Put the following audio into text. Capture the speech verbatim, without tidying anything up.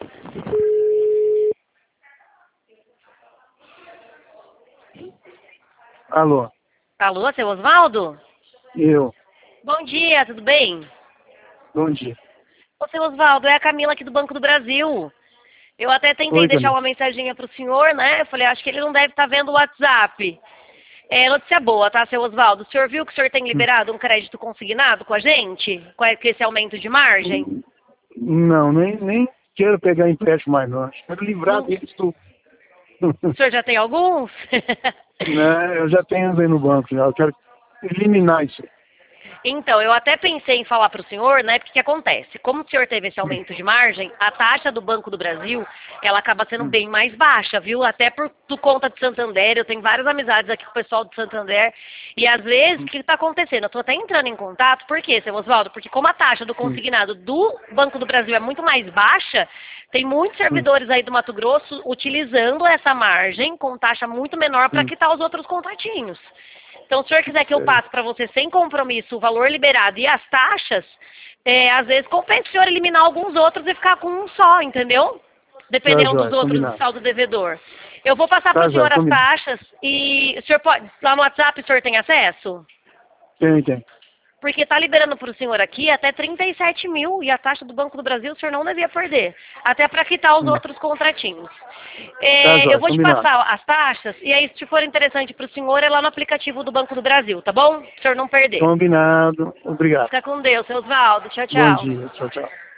Alô? Alô, seu Osvaldo? Eu. Bom dia, tudo bem? Bom dia. Ô, seu Osvaldo, é a Camila aqui do Banco do Brasil. Eu até tentei Oi, deixar Camila. uma mensaginha pro senhor, né? Eu falei, acho que ele não deve estar vendo o WhatsApp. É notícia boa, tá, seu Osvaldo? O senhor viu que o senhor tem liberado um crédito consignado com a gente? Com esse aumento de margem? Não, nem, nem quero pegar empréstimo mais não. Quero livrar Não. deles tudo. O senhor já tem alguns? Né, eu já tenho aí no banco, já. Eu quero eliminar isso. Então, eu até pensei em falar para o senhor, né, porque o que acontece? Como o senhor teve esse aumento de margem, a taxa do Banco do Brasil, ela acaba sendo bem mais baixa, viu? Até por, por conta de Santander, eu tenho várias amizades aqui com o pessoal de Santander, e às vezes, o que está acontecendo? Eu estou até entrando em contato, por quê, seu Oswaldo? Porque como a taxa do consignado do Banco do Brasil é muito mais baixa, tem muitos servidores aí do Mato Grosso utilizando essa margem com taxa muito menor para quitar os outros contratinhos. Então, se o senhor quiser que eu passe para você sem compromisso o valor liberado e as taxas, é, às vezes compensa o senhor eliminar alguns outros e ficar com um só, entendeu? Tá, Dependendo dos joia, outros do combinado. saldo devedor. Eu vou passar para Tá, o joia, senhor as combinado. taxas e o senhor pode, lá no WhatsApp o senhor tem acesso? Tem, tem. Porque está liberando para o senhor aqui até trinta e sete mil e a taxa do Banco do Brasil o senhor não devia perder. Até para quitar os Hum. outros contratinhos. Tá, É, eu joia, vou te combinado. passar as taxas e aí se for interessante para o senhor é lá no aplicativo do Banco do Brasil, tá bom? Para o senhor não perder. Combinado. Obrigado. Fica com Deus, seu Osvaldo. Tchau, Bom tchau. dia. Tchau, tchau.